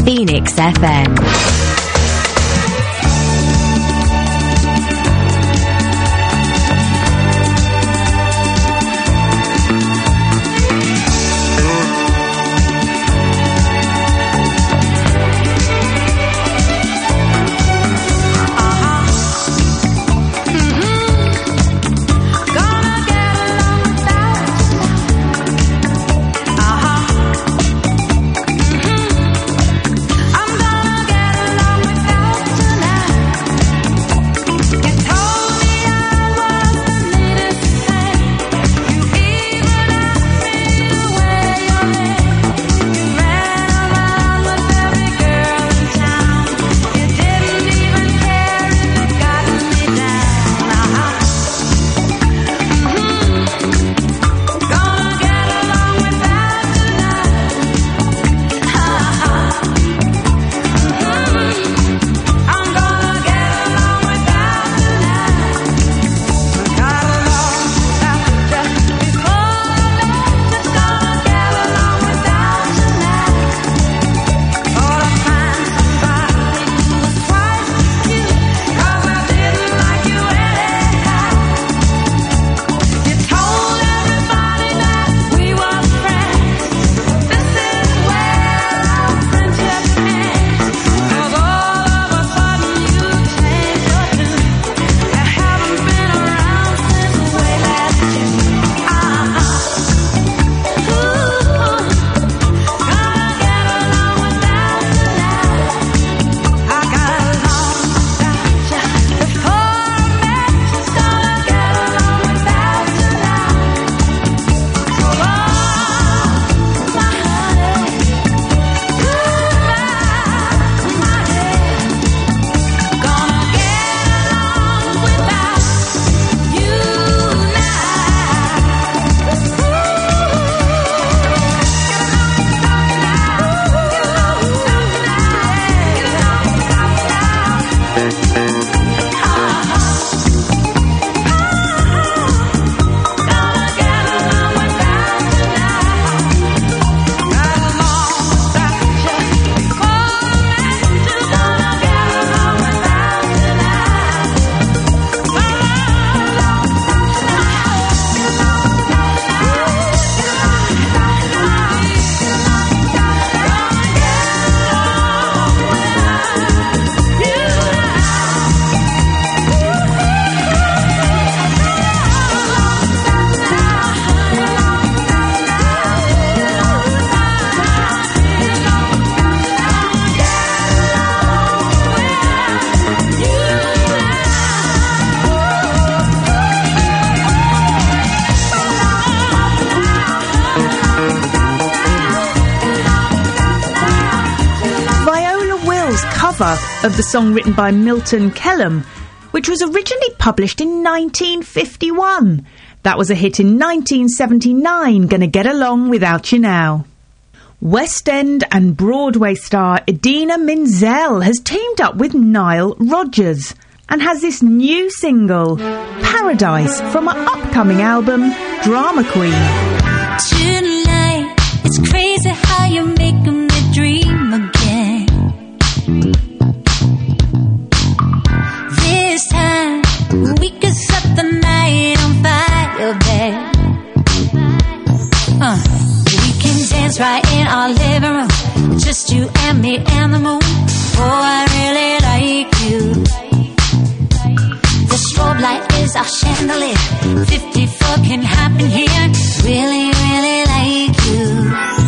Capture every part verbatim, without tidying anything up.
Phoenix F M. Of the song written by Milton Kellum, which was originally published in nineteen fifty-one. That was a hit in nineteen seventy-nine, Gonna Get Along Without You Now. West End and Broadway star Idina Menzel has teamed up with Nile Rodgers and has this new single, Paradise, from her upcoming album, Drama Queen. Tonight, it's crazy how you make me dream again. This time, we could set the night on fire, babe. Uh, we can dance right in our living room, just you and me and the moon. Oh, I really like you. The strobe light is our chandelier. fifty-four can happen here. Really, really like you.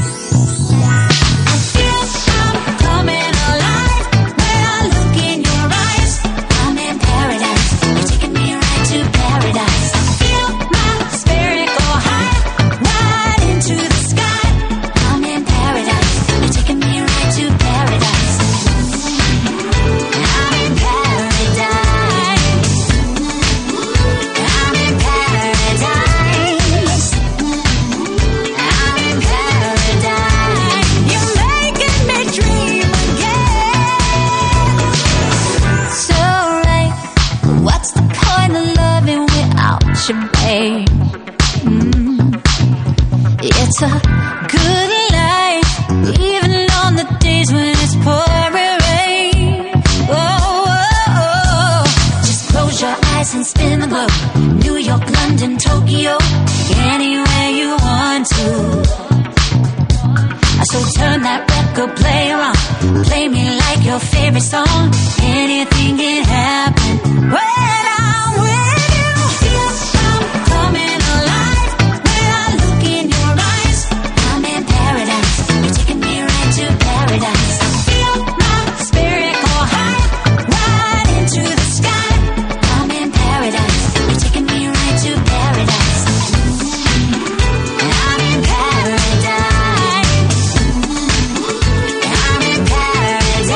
your favorite song. Anything can happen when I'm with you. Feel I'm coming alive when I look in your eyes. I'm in paradise. You're taking me right to paradise. I feel my spirit go high, right into the sky. I'm in paradise. You're taking me right to paradise. I'm in paradise. I'm in paradise.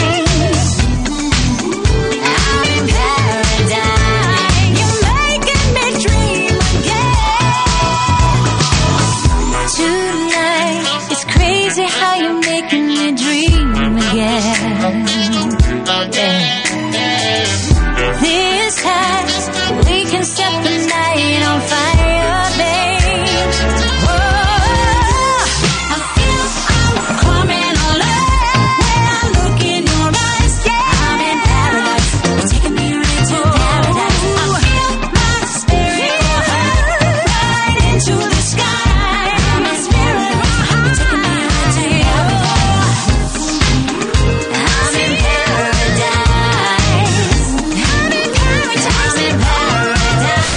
I'm in paradise. You're making me dream again. Tonight, it's crazy how you're making me dream again. Yeah. This time, we can set the night on fire, babe. Whoa, I feel I'm coming alive when I look in your eyes. I'm in paradise. You're taking me right to paradise. I feel my spirit go high, right into the sky. My spirit go high. You're taking me right to paradise. I'm in paradise. I'm in paradise. I'm in paradise.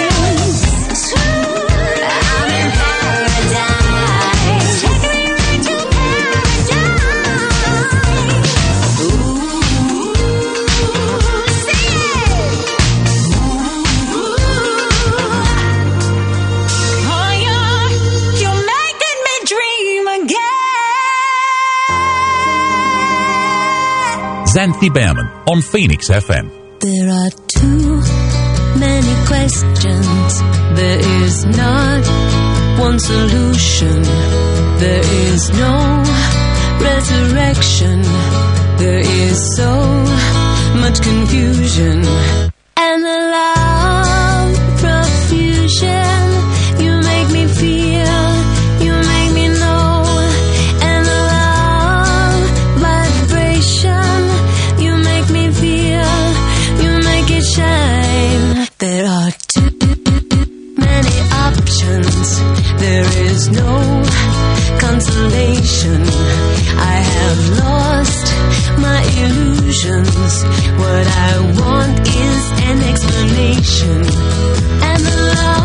I'm in paradise. Taking me right to paradise. Ooh, sing it. Oh, you're, you're making me dream again. Xanthi Behrman on Phoenix F M. There are too many questions. There is not one solution. There is no resurrection. There is so much confusion. And the love profusion. You make me feel. You make me know. And the love vibration. You make me feel. You make it shine. There are too many options. There is no consolation. I have lost my illusions. What I want is an explanation. And the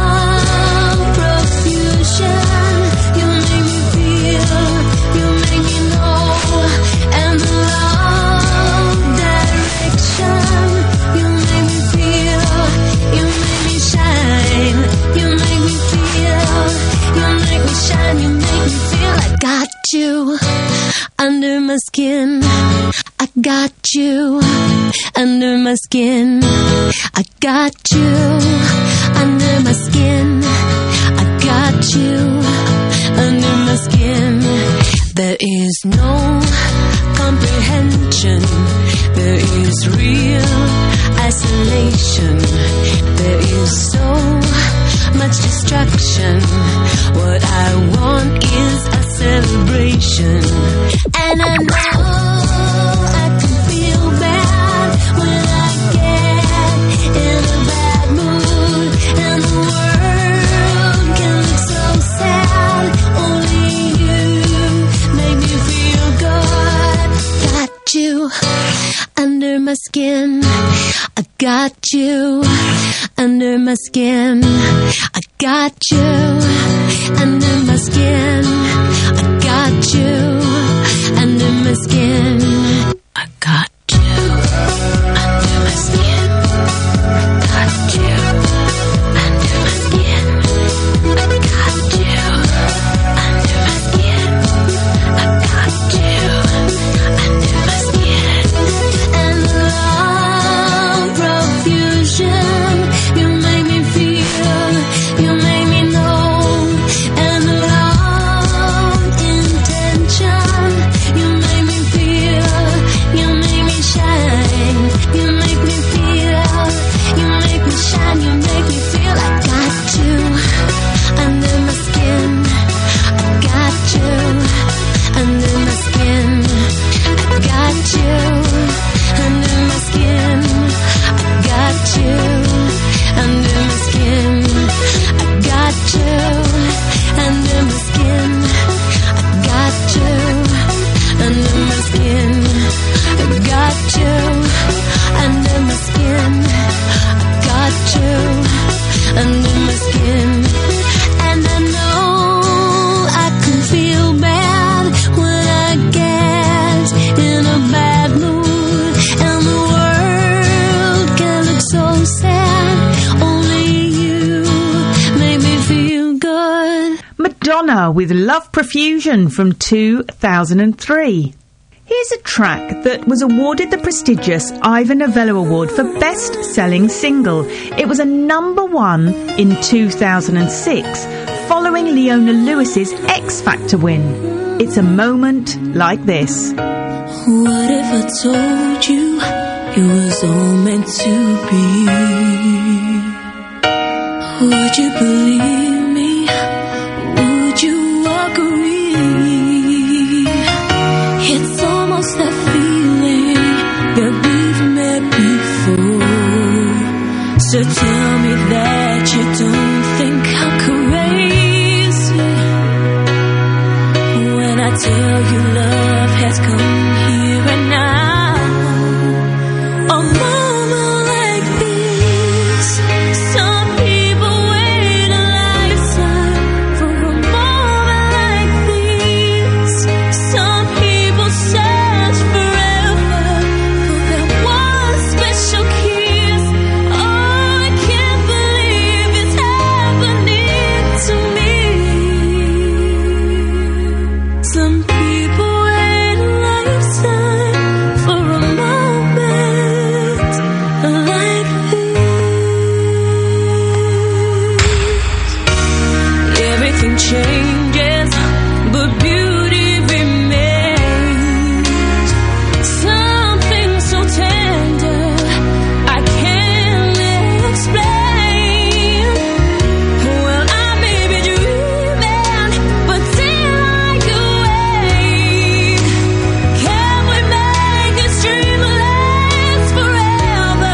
love profusion. You make me feel. You make me know. And the love direction. You make me feel. You make me shine. You make me feel. You make me shine. You make me feel. I got you under my skin. I got you under my skin. I got you under my skin. I got you under my skin. There is no comprehension. There is real isolation. There is so much destruction. What I want is a celebration. And I know I can feel bad when I get in a bad mood. And the world can look so sad. Only you make me feel good. Got you under my skin. I got you under my skin. I got you under my skin. I got you under my skin. I got you under my skin. Got you under my skin. I got you under my skin. I got you under my skin. And love profusion. You make me feel. You make me know. And love intention. You make me feel. You make me shine. You make me feel. You make me shine. You make me feel. I got you under my skin. I got you under my skin. I got you under my skin. I got you under my skin. I got you under my skin. I got you under my skin. I Madonna with Love Profusion from two thousand three. Here's a track that was awarded the prestigious Ivor Novello Award for Best Selling Single. It was a number one in two thousand six, following Leona Lewis's X Factor win. It's a moment like this. What if I told you it was all meant to be? Would you believe me? Would you agree? It's almost that feeling that we've met before. So tell me that you don't think I'm crazy when I tell you love has come here and now. A moment like this, some people wait a lifetime for a moment like this. Some people search forever for that one special kiss. Oh, I can't believe it's happening to me. Some people wait a lifetime for a moment like this. Everything changes, but beauty remains. Something so tender I can't explain. Well, I may be dreaming, but till I awake, can we make this dream last forever?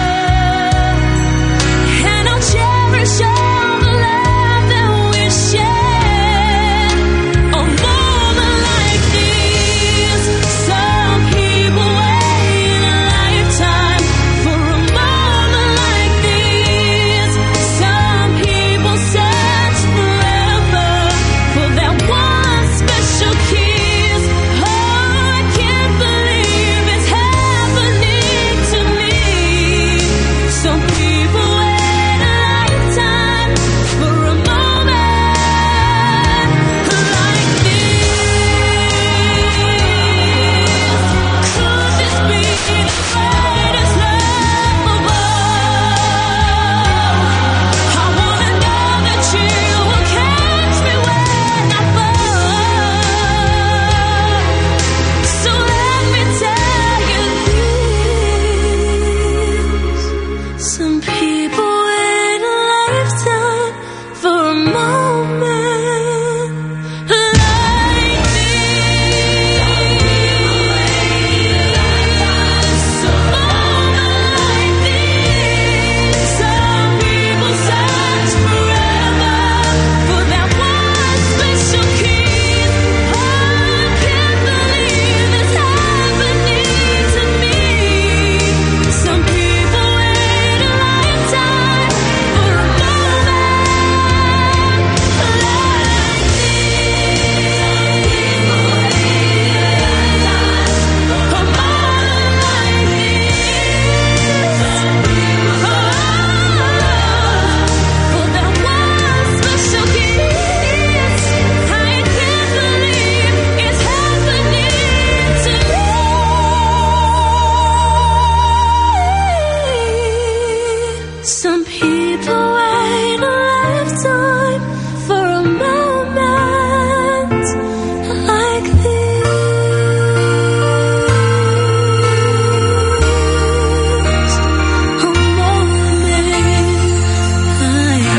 And I'll cherish all the love that we share. A moment like this, some people wait a lifetime for a moment like this. Some people search forever for that one special kiss. Oh, I can't believe it's happening to me. Some people wait a lifetime for a moment like this. Could this be the greatest love of all? I wanna know that you will catch me when I fall. So let me tell you this. Some people wait a lifetime for a moment like this. A moment like this. Some people search forever for that one special kiss. Oh, I can't believe it's happening to me. Some people wait a lifetime for a moment like Some people wait a lifetime for a moment like this. A moment like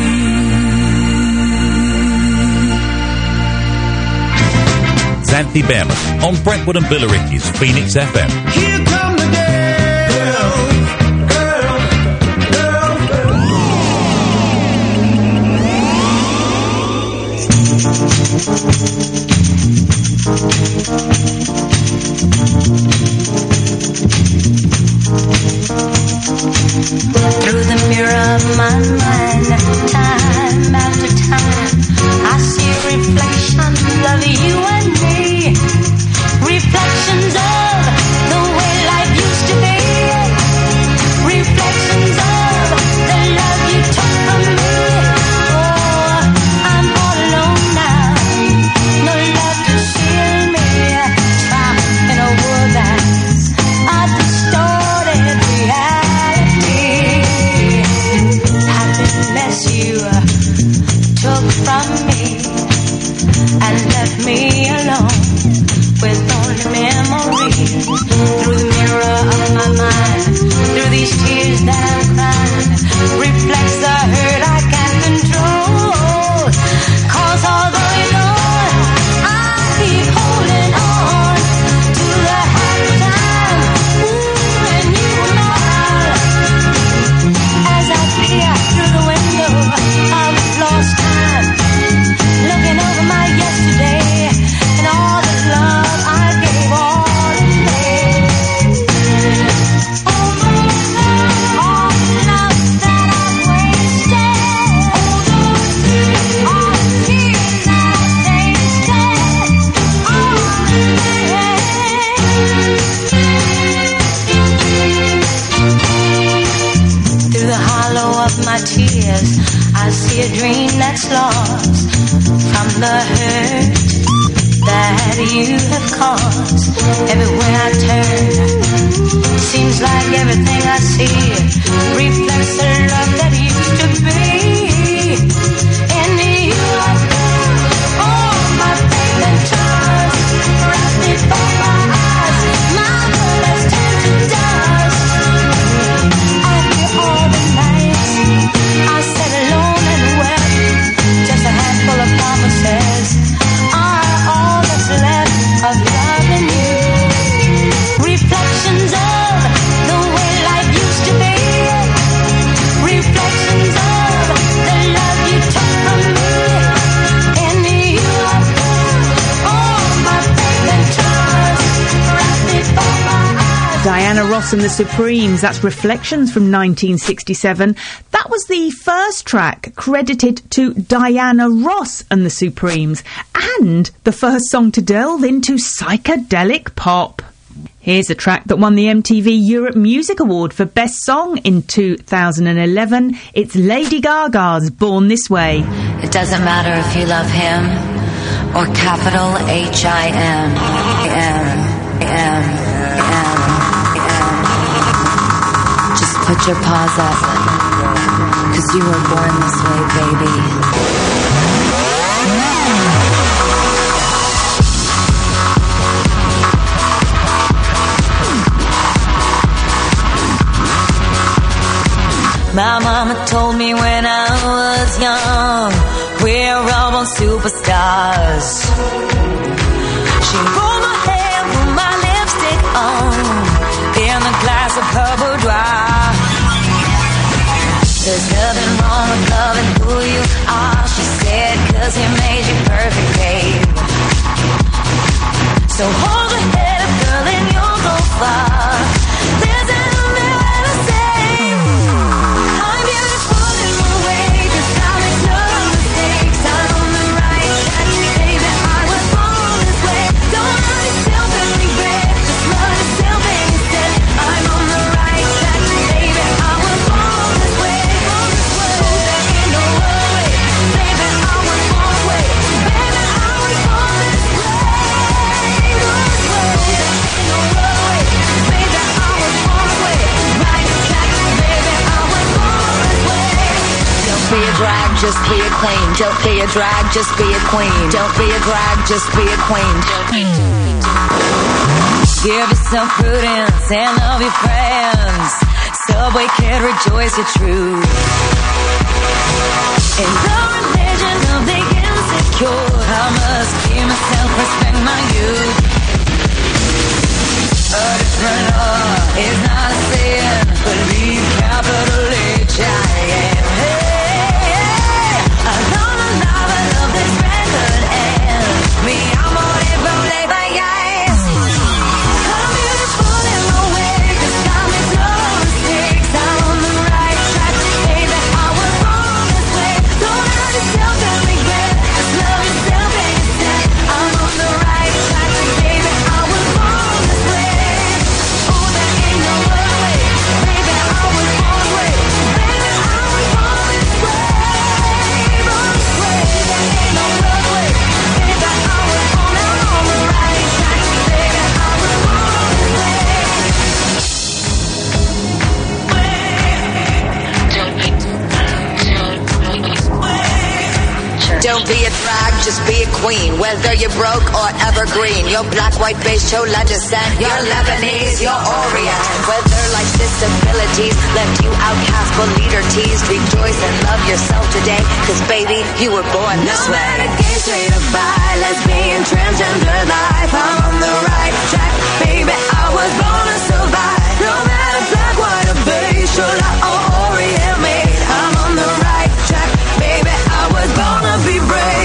this. Xanthi Behrman on Brentwood and Billericay's Phoenix F M. Here come the girls, girls, girls, Through the mirror of my mind, time after time, I see reflections of you and me. Reflections of the way life used to be. Reflections of the love you took from me. Oh, I'm all alone cause everywhere I turn, seems like everything I see reflects the love that used to be. In you I found all my faith and trust, right before my eyes, my world has turned to dust. I hear all the nights I sat alone and wept, just a handful of promises are all that's left of loving you. Reflections of the way life used to be. Reflections of the love you took from me. In you I found all my faith and trust, right before my eyes. Diana Ross and the Supremes, that's Reflections from nineteen sixty-seven. That was the first track credited to Diana Ross and the Supremes, and the first song to delve into psychedelic pop. Here's a track that won the M T V Europe Music Award for Best Song in two thousand eleven. It's Lady Gaga's Born This Way. It doesn't matter if you love him or capital H I M. M, M, M, M. Just put your paws up, 'cause you were born this way, baby. My mama told me when I was young, we're all born superstars. She rolled my hair, put my lipstick on, in a glass of her boudoir. There's nothing wrong with loving who you are, she said, 'cause he made you perfect, babe. So hold your head up, girl, and you'll go far. There's an just be a queen. Don't be a drag, just be a queen. Don't be a drag, just be a queen. Give yourself prudence and love your friends. Subway kid, rejoice your truth. In the religion of the insecure, I must keep myself, respect my youth. A different law is not a sin. Believe capital H I M. Don't be a drag, just be a queen. Whether you're broke or evergreen, you're black, white, beige, chola descent, you're Lebanese, you're Orient. Whether life's disabilities left you outcast but leader teased, rejoice and love yourself today, 'cause baby, you were born this way. No matter gay, straight or bi, lesbian, transgender life, I'm on the right track, baby, I was born to survive. No matter black, white or beige, chola or Orient made, I'm on the right track, baby, I was born to be brave.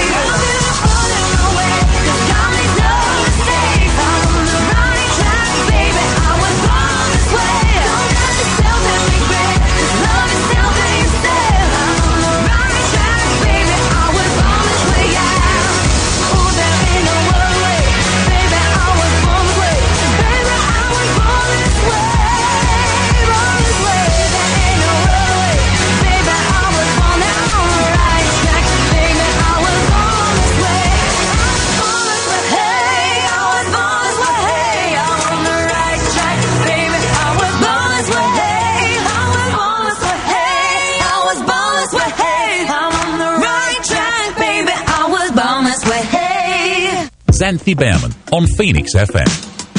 Baby, I was born this way. Xanthi Behrman on Phoenix F M.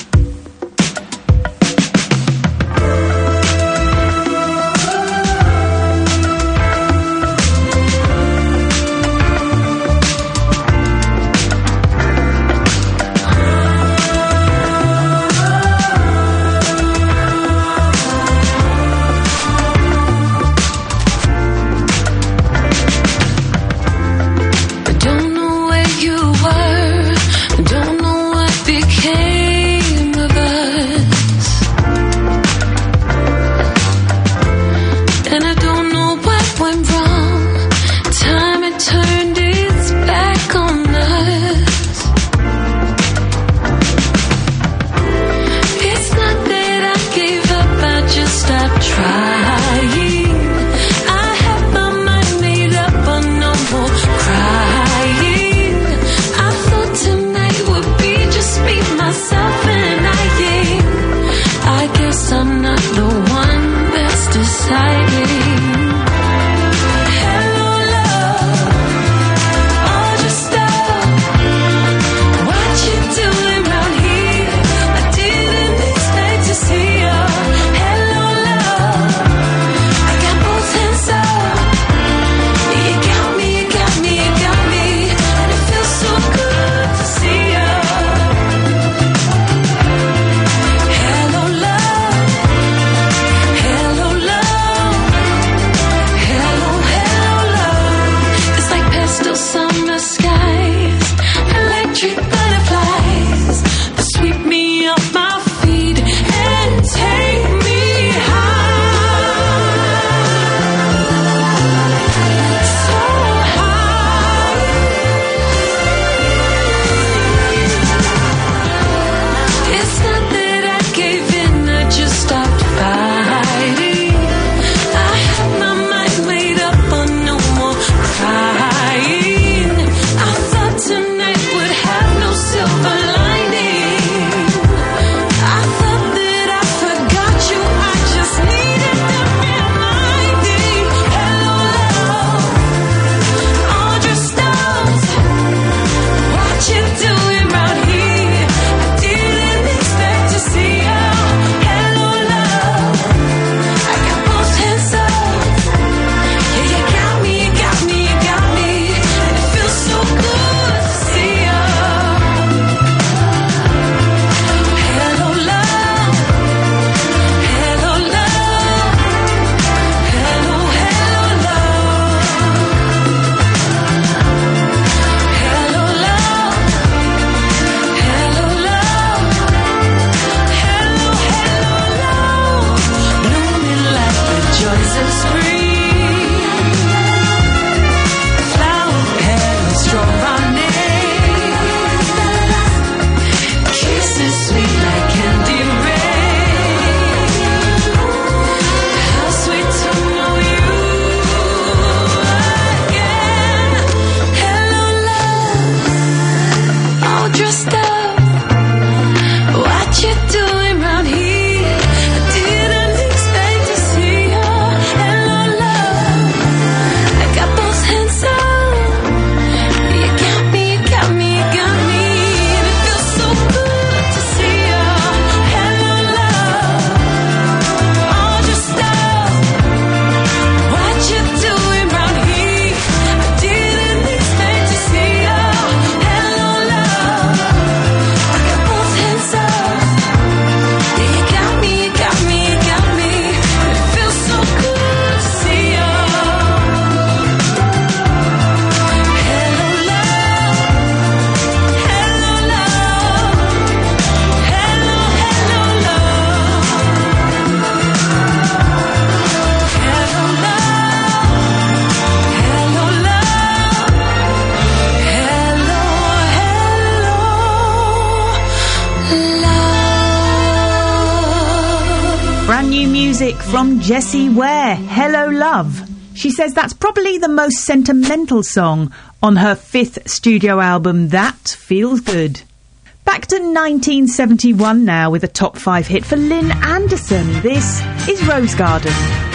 From Jessie Ware, Hello Love. She says that's probably the most sentimental song on her fifth studio album, That Feels Good. Back to nineteen seventy-one now with a top five hit for Lynn Anderson. This is Rose Garden.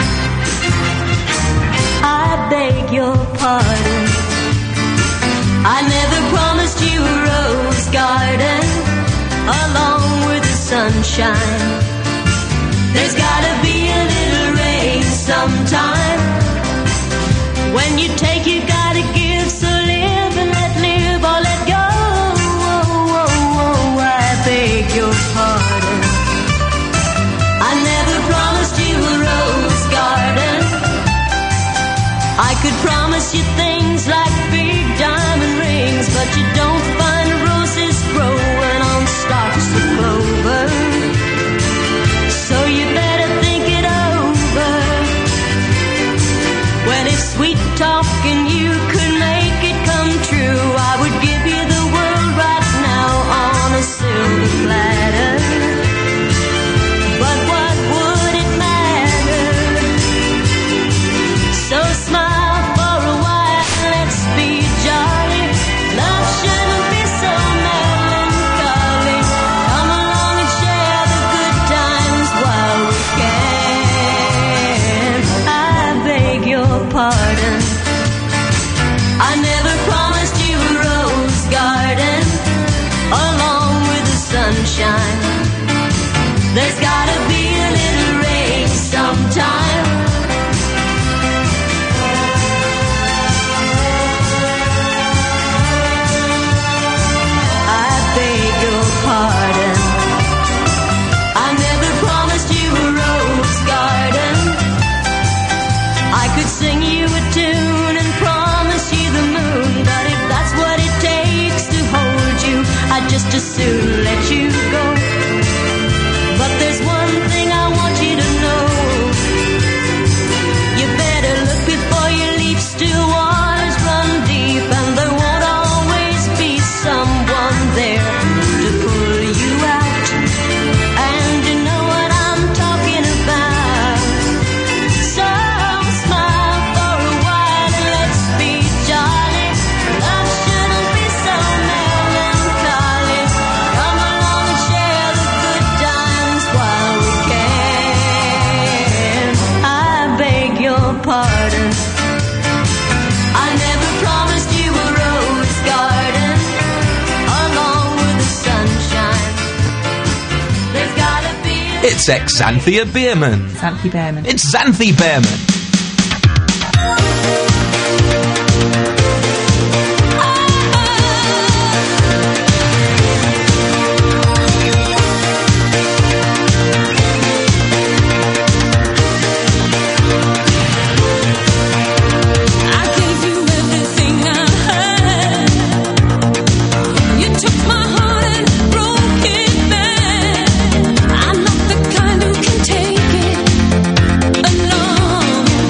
I beg your pardon, I never promised you a rose. garden along with the sunshine. There's gotta be a little rain sometime. When you take, you gotta give, so live and let live or let go. Oh, oh, oh, I beg your pardon. I never promised you a rose garden. I could promise you things like big diamond rings, but you don't find roses growing on stalks of clover. So you better think it over. Well, if sweet talking you could make it come true, I would give you the world right now on a silver platter. But what would it matter? So smile for a while, let's be jolly. Love shouldn't be so melancholy. Come along and share the good times while we can. I beg your pardon. I never promised you a rose garden along with the sunshine. There's gotta be a little rain sometime. I beg your pardon. I never promised you a rose garden. I could sing you a tune and promise you the moon, but if that's what it takes to hold you, I'd just as soon let you go. But there's one thing I want you to know. You better look before you leap. Still waters run deep, and there won't always be someone there to pull you out. And you know what I'm talking about. So smile for a while and let's be jolly. Love shouldn't be so melancholy. Come along and share the good times while we can. I beg your pardon. I never promised you a rose garden along with the sunshine. There's gotta be a It's ex-Xanthia Beerman. Xanthi Behrman. It's Xanthi Beerman. I gave you everything I had. You took my heart and broke it back. I'm not the kind who can take it alone.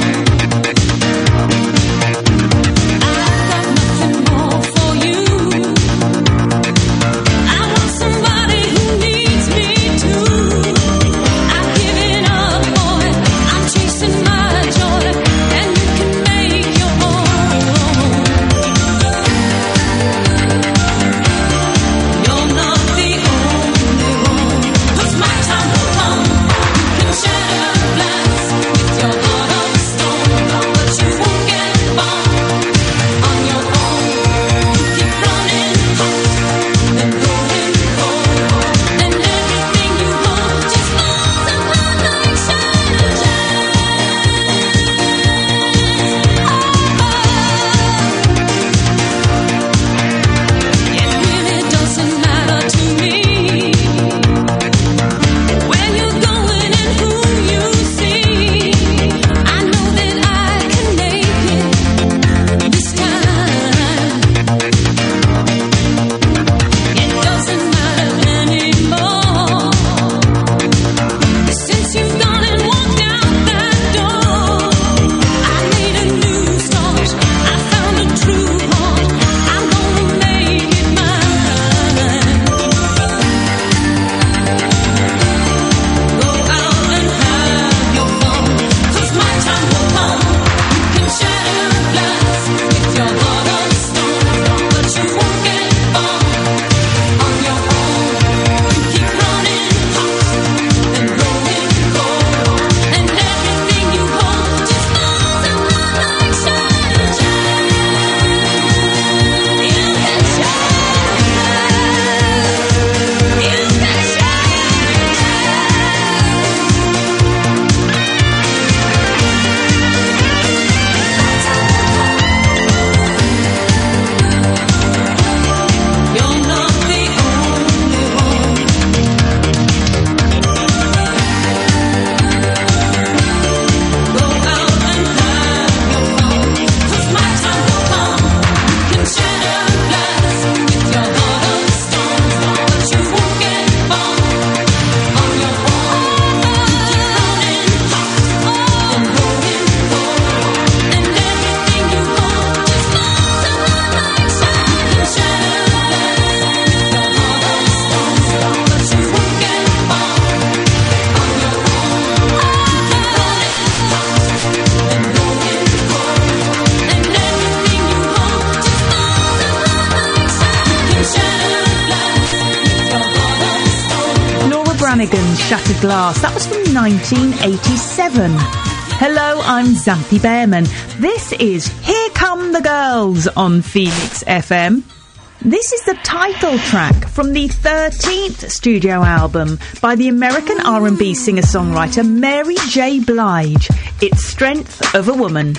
Flanagan's Shattered Glass. That was from nineteen eighty-seven. Hello, I'm Xanthi Behrman. This is Here Come the Girls on Phoenix F M. This is the title track from the thirteenth studio album by the American R and B singer-songwriter Mary J. Blige. It's Strength of a Woman.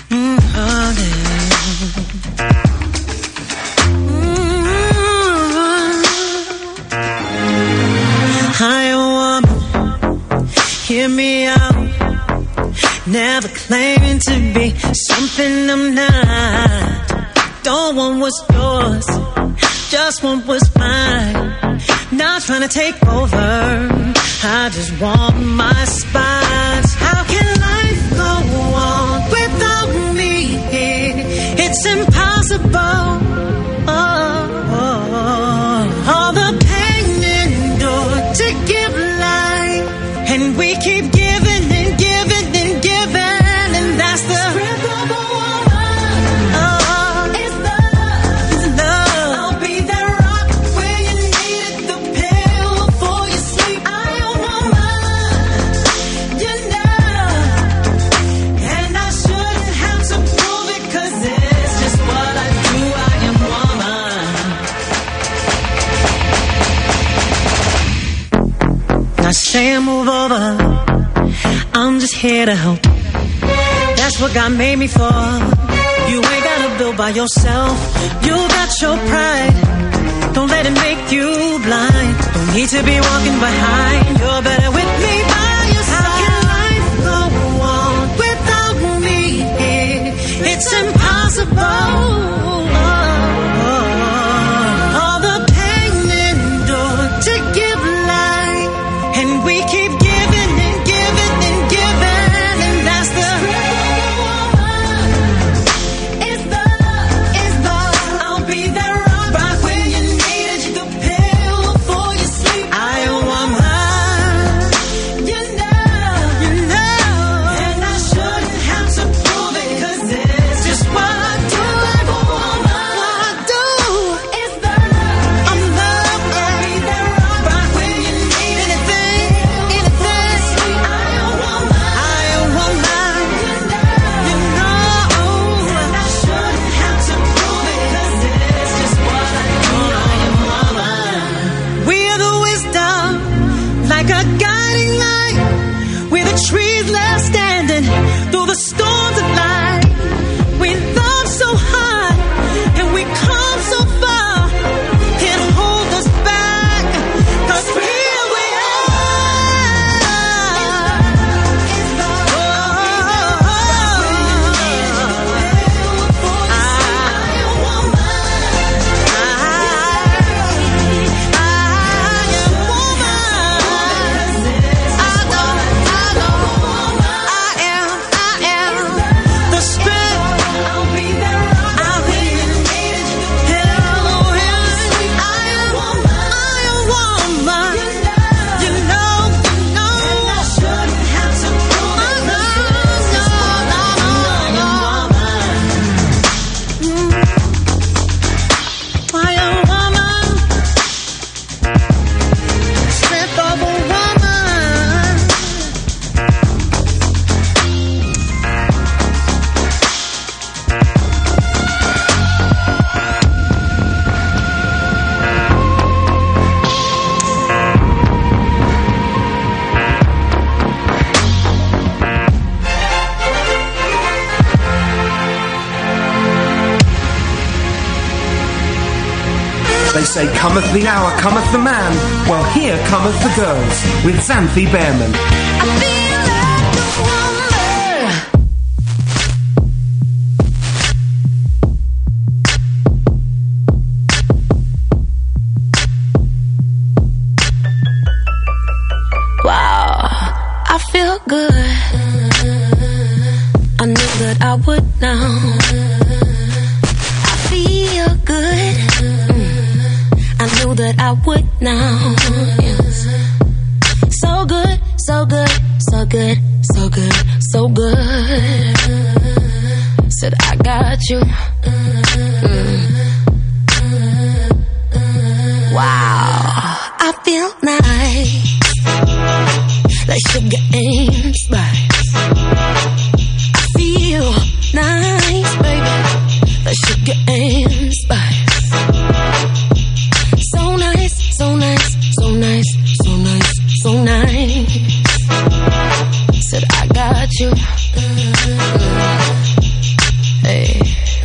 Hi, woman, hear me out. Never claiming to be something I'm not. Don't want what's yours, just want what's mine. Not trying to take over, I just want my spot. How can life go on without me? It's impossible. Oh, oh, oh. All the pain endured to give life, and we keep giving and giving and giving, and that's the strength of a woman. Oh, it's love, it's love. I'll be that rock where you need it, the pill before you sleep. I am woman, you know, and I shouldn't have to prove it, 'cause it's just what I do. I am woman. Not saying move over, I'm just here to help. That's what God made me for. You ain't gotta build by yourself. You got your pride, don't let it make you blind. Don't need to be walking behind, you're better with me by your side. How can life go on without me? It's impossible. All the pain endured to give life, and we keep giving and giving and giving, and that's the strength of a woman. It's love, it's love. I'll be that rock right where you need it, the pill before you sleep. I am woman, you know, you know, and I shouldn't have to prove it, 'cause it's just what I do. Like a woman, what I do is love. I'm love. I'll be that rock right where you need it. Anything, anything. I am woman, I am woman, you know, and I shouldn't have to prove it, 'cause it's just what I do. I am woman. We're the wisdom, like a guiding light. We're the trees left standing through the storms of life. We love so hard and we come so far. Can't hold us back, 'cause here we are. Oh, I am woman. I am woman. I don't, I don't, I am, I am the strength. I'll be there. I'll be hello, I am woman. I am woman. You know, you know, and I shouldn't have to prove it. No, no, no, no, I am woman. Strength of a woman. They say, cometh the hour, cometh the man. Well, here cometh the girls with Xanthi Behrman. I feel like a woman. Wow, I feel good. I knew that I would now. I feel good. I knew that I would now. Yes. So good, so good, so good, so good, so good. Said I got you. Mm. Wow, I feel nice. sugar and spice. I feel nice, baby. Like sugar and spice. So nice, so nice, so nice, so nice, so nice. Said I got you. Hey.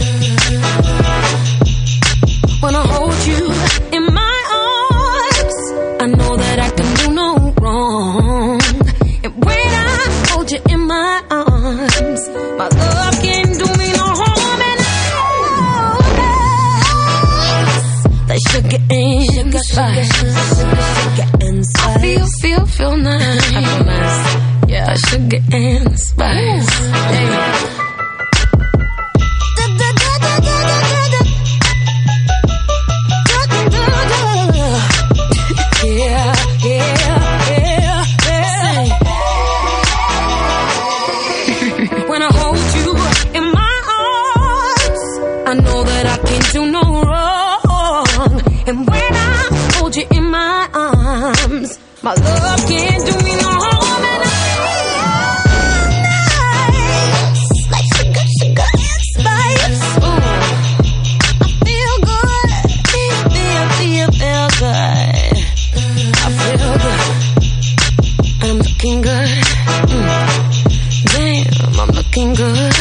When I hold you in my arms, I know that I can do no wrong. And when I hold you in my arms, my love can do me no harm. And I like sugar and sugar spice, sugar and spice. I feel, feel, feel nice. I feel nice. Yeah, like sugar and spice. Hey. My love can't do me no harm, and I'm nice, like sugar, sugar and spice. Ooh, I feel good, feel, feel, feel, feel good. I feel good, I'm looking good. Mm. Damn, I'm looking good.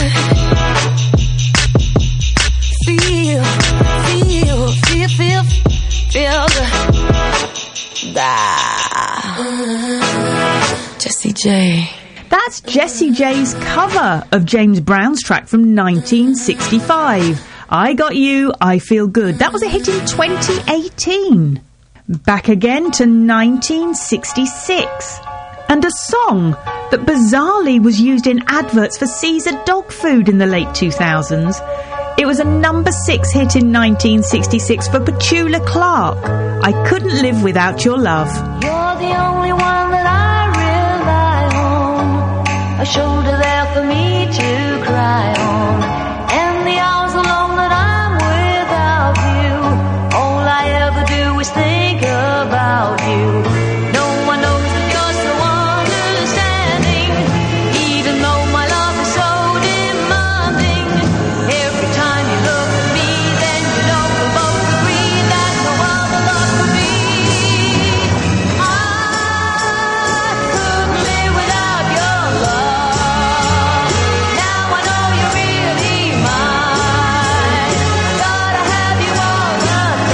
Feel, feel, feel, feel, feel good. Jessie J. That's Jessie J's cover of James Brown's track from nineteen sixty-five. I Got You, I Feel Good. That was a hit in twenty eighteen. Back again to nineteen sixty-six. And a song that bizarrely was used in adverts for Caesar dog food in the late two thousands. It was a number six hit in nineteen sixty-six for Petula Clark. I Couldn't Live Without Your Love. You're the only one that I rely on, a shoulder there for me to cry on, and the hours alone that I'm without you, all I ever do is think about you. No one knows that you're so understanding, even though my love is so demanding. Every time you look at me, then you know we'll both agree that no other love could be. I couldn't live without your love. Now I know you're really mine. Gotta have you all the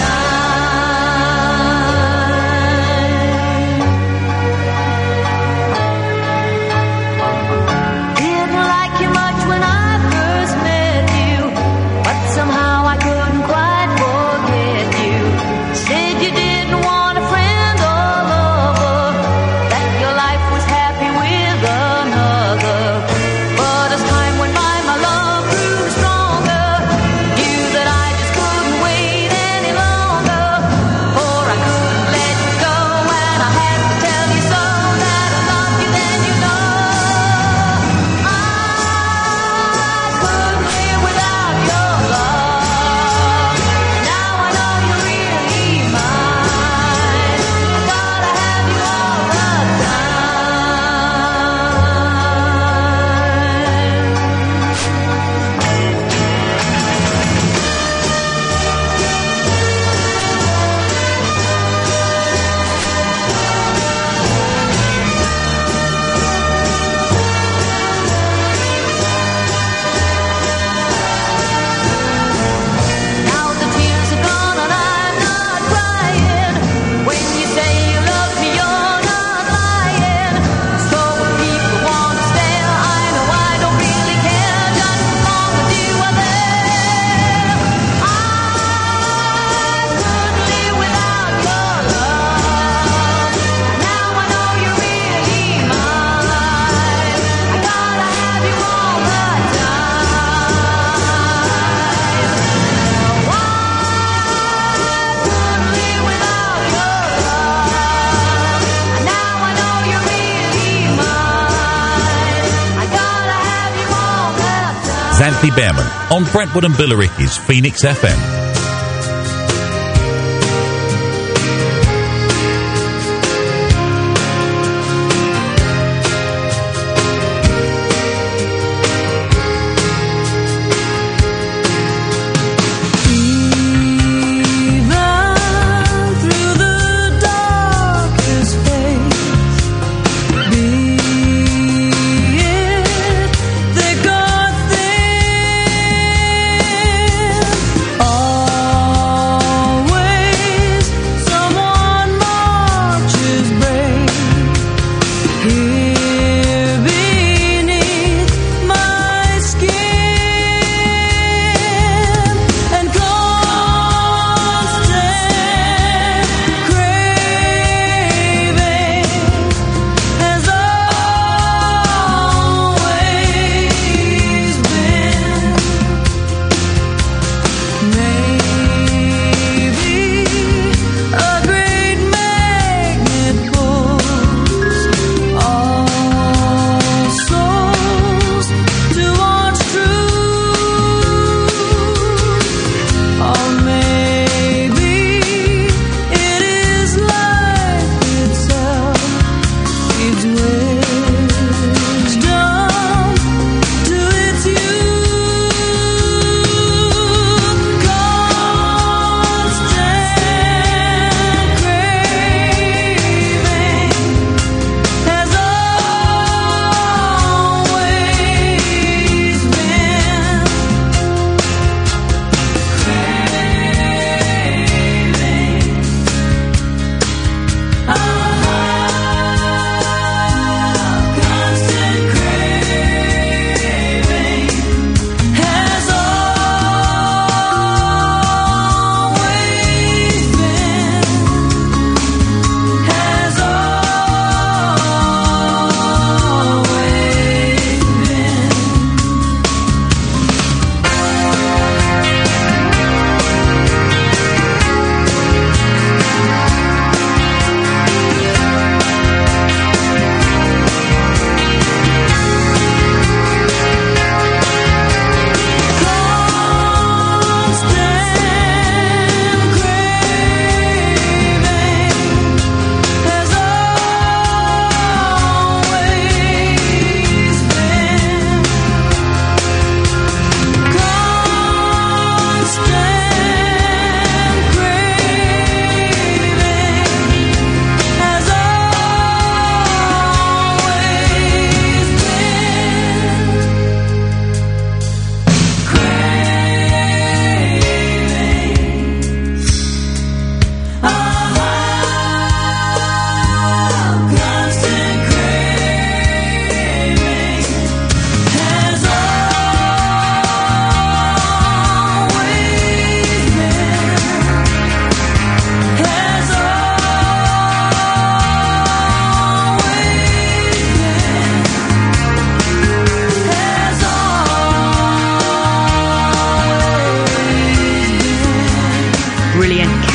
time. Didn't like you much when I first met you, but somehow I couldn't quite forget you. Said you didn't want a friend or lover, that your life was happy with another. But as time went by, my love grew stronger. Knew that I just couldn't wait any longer, for I couldn't let you go, and I had to tell you so, that I loved you, then you know. I couldn't live without your love. Now I know you're really mine. Gotta have you all the Now the tears are gone and I'm not crying. When you say you love me, you're not lying. So if people wanna stare, I know I don't really care, just as long as you are there. I couldn't live without your love. Now I know you're really mine. I gotta have you all the time. I couldn't live without your love. Now I know you're really mine. I gotta have you all the time. Xanthi Behrman on Brentwood and Billerick's Phoenix F M.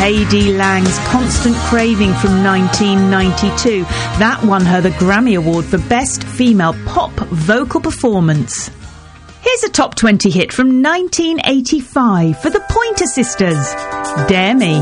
K D Lang's Constant Craving from nineteen ninety-two. That won her the Grammy Award for Best Female Pop Vocal Performance. Here's a top twenty hit from nineteen eighty-five for the Pointer Sisters, Dare Me.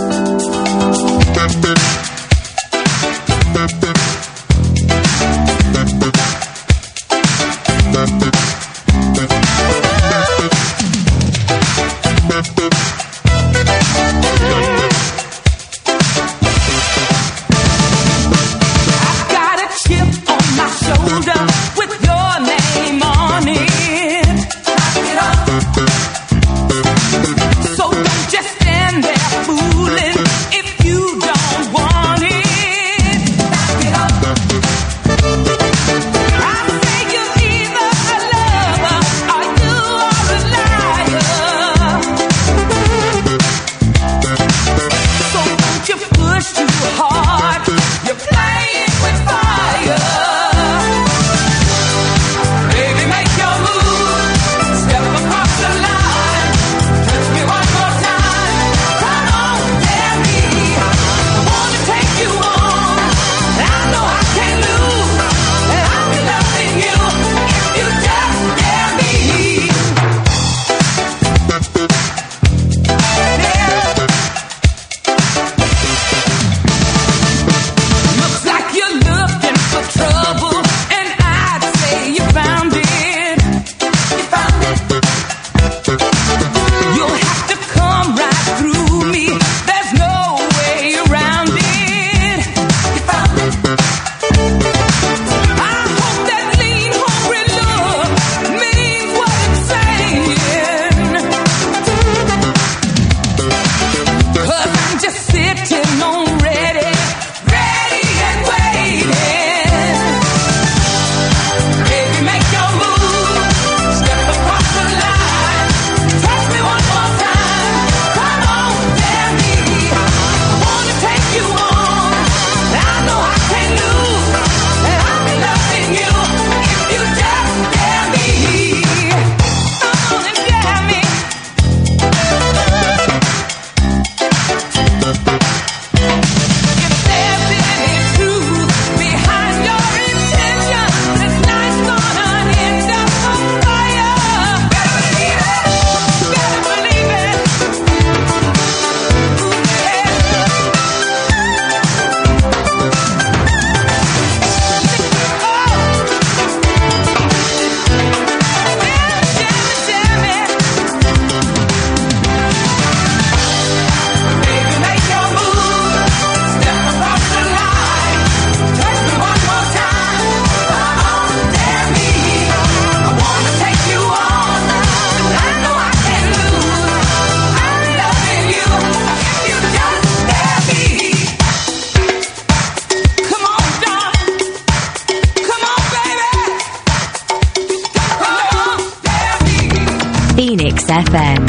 F M.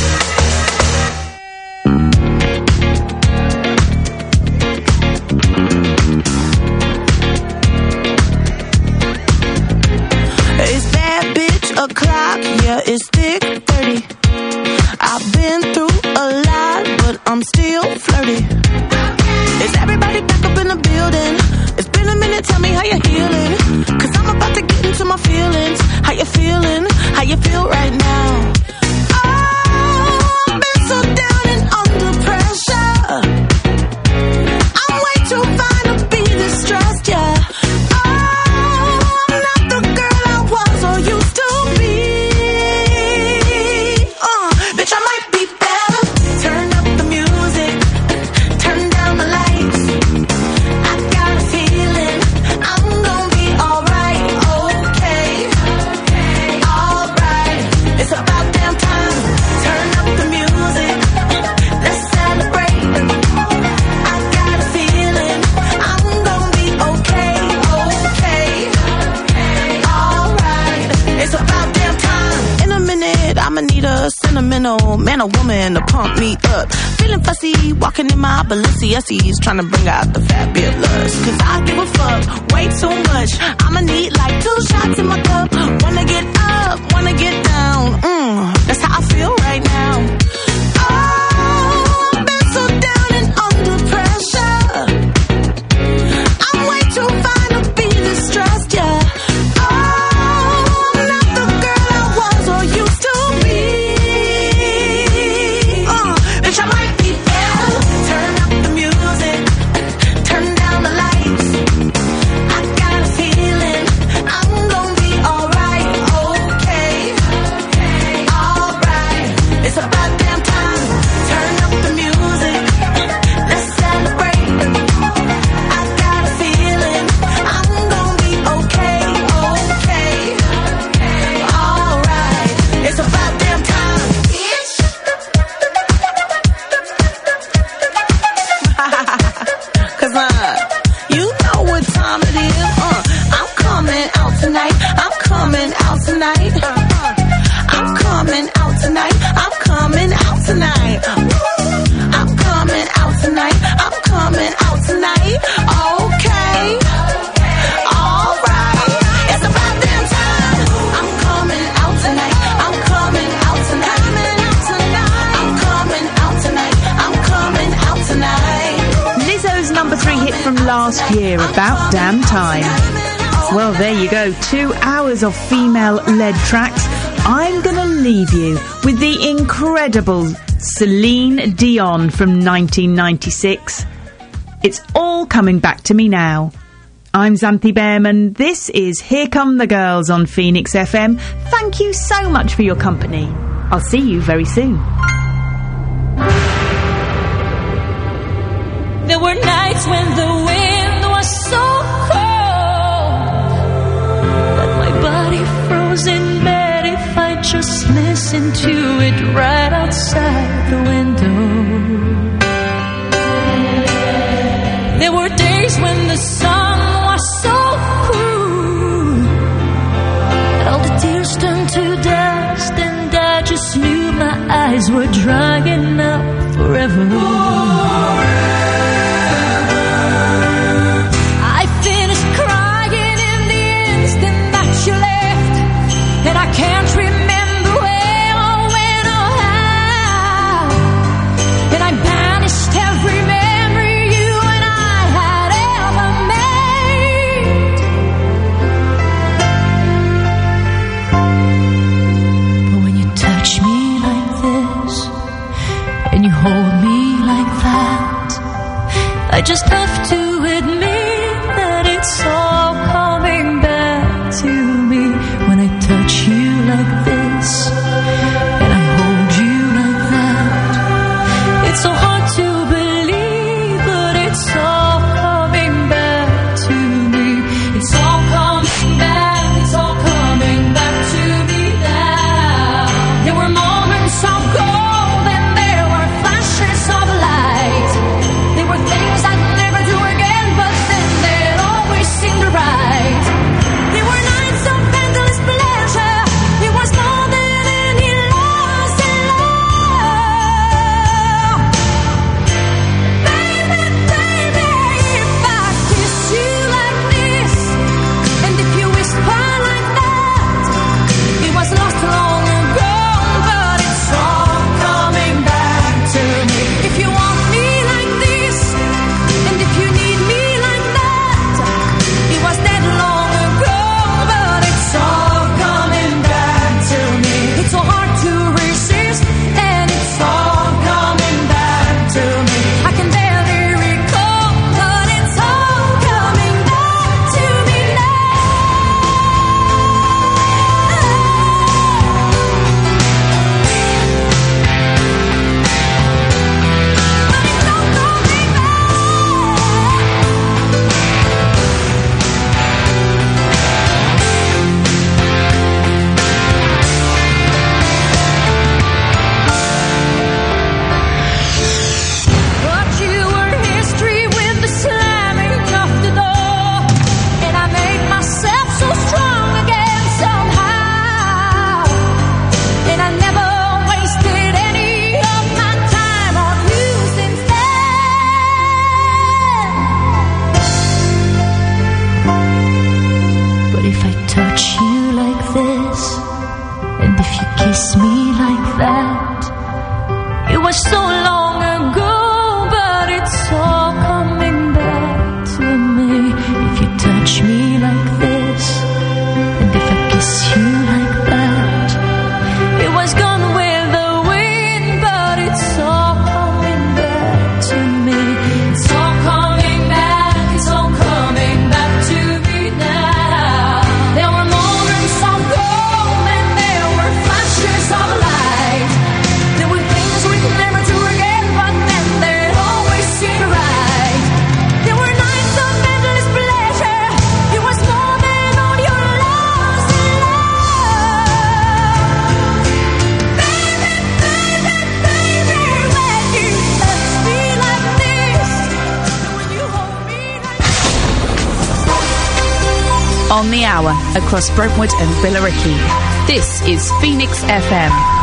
It's bad bitch o'clock, yeah, it's thick thirty. I've been through a lot, but I'm still flirty. Is everybody back up in the building? It's been a minute, tell me how you're healing. Cause I'm about to get into my feelings. How you feeling? How you feel right now? Oh, I've been so down and under pressure. I'm way too fine to be distressed, yeah. Sentimental man or woman to pump me up. Feeling fussy, walking in my Balenciennes, trying to bring out the fabulous. Cause I give a fuck way too much. I'ma need like two shots in my cup. Wanna get up, wanna get down. Mm, that's how I feel right now. Oh, I've been so down. tonight. I'm coming out tonight. I'm coming out tonight. I'm coming out tonight. I'm coming out tonight. Okay. All right. It's about damn time. I'm coming out tonight. I'm coming out tonight. I'm coming out tonight. I'm coming out tonight. Lizzo's number three hit from last year, About Damn Time. Well, there you go. Two hours of female-led tracks. I'm going to leave you with the incredible Celine Dion from nineteen ninety-six. It's all coming back to me now. I'm Xanthi Behrman. This is Here Come the Girls on Phoenix F M. Thank you so much for your company. I'll see you very soon. There were nights when the wind was so cold that my body froze in bed if I just listened to it right outside the window. There were days when the sun was so cruel that all the tears turned to dust, and I just knew my eyes were drying up forever. And I can't remember where or when or how. And I banished every memory you and I had ever made. But when you touch me like this and you hold me like that, I just have to admit that it's all coming back to me. When I touch you like this and I hold you like that, it's so hard to believe, but it's all coming back to me. It's all coming back, it's all coming back to me now. There were moments of gold and there were flashes of light. There were things I'd never do again, but then they'd always seem right. There were nights of endless pleasure. It was more than any loss in love. Baby, baby, if I kiss you like this, and if you whisper like that, it was lost long ago, but it's all coming back to me. If you want me like this, and if you need me like that, it was dead long ago, but it's all coming back to me. It's so hard to resist, and it's all coming back to me. I can barely recall, but it's all coming back to me But you were history with the slamming of the door, and I made myself so strong again somehow. And I never wasted any of my time on you since then. But if I touch you like this, and if you kiss me like that, it was so long ago, but it's all coming back to me. If you touch me like this, and if I kiss you like that, it was gone with the wind, but it's all coming back to me. It's all coming back, it's all coming back to me now. There were moments of gold and there were flashes of light. There were things we'd never do again, but then they'd always seem right. There were nights of endless pleasure. It was more than all your loves in love. Baby, baby, baby, when you touch me like this, when you hold me like On the hour, across Brentwood and Billericay. This is Phoenix F M.